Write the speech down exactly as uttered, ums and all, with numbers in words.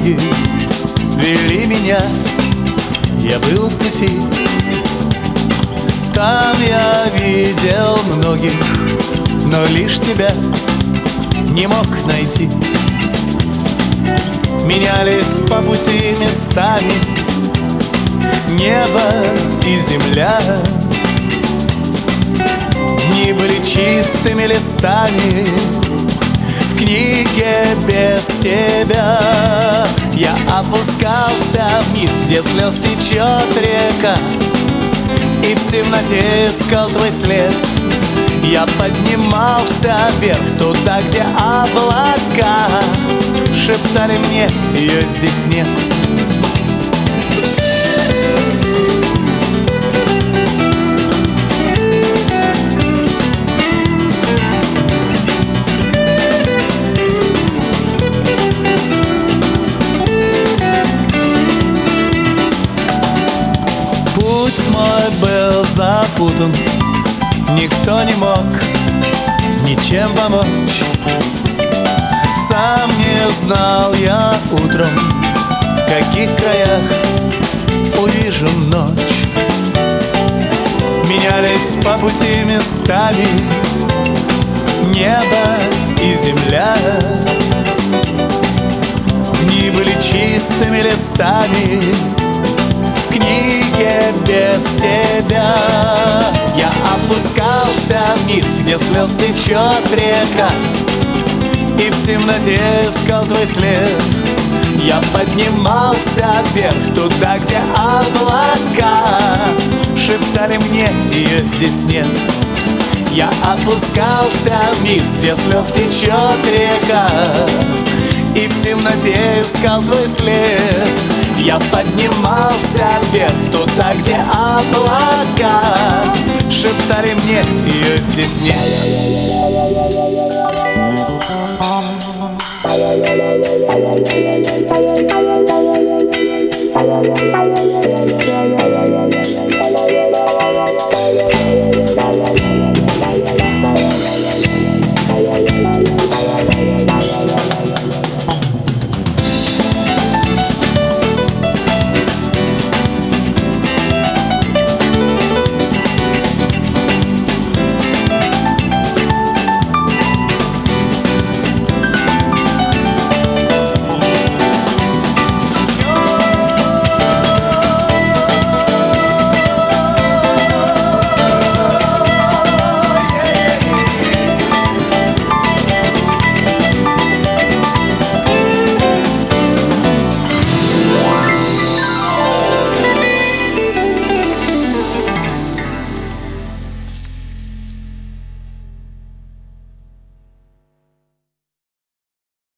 Дороги вели меня, я был в пути. Там я видел многих, но лишь тебя не мог найти. Менялись по пути местами небо и земля. Дни были чистыми листами в книге без тебя. Я опускался вниз, где слез течет река, и в темноте искал твой след. Я поднимался вверх, туда, где облака шептали мне: ее здесь нет. Путь мой был запутан, никто не мог ничем помочь. Сам не знал я утром, в каких краях увижу ночь. Менялись по пути местами небо и земля. Дни были чистыми листами в книге без тебя. Я опускался вниз, где слез течет река, и в темноте искал твой след. Я поднимался вверх, туда, где облака шептали мне: ее здесь нет. Я опускался вниз, где слез течет река, и в темноте искал твой след. Я поднимался вверх, туда, где облака шептали мне: ее здесь нет. Yeah.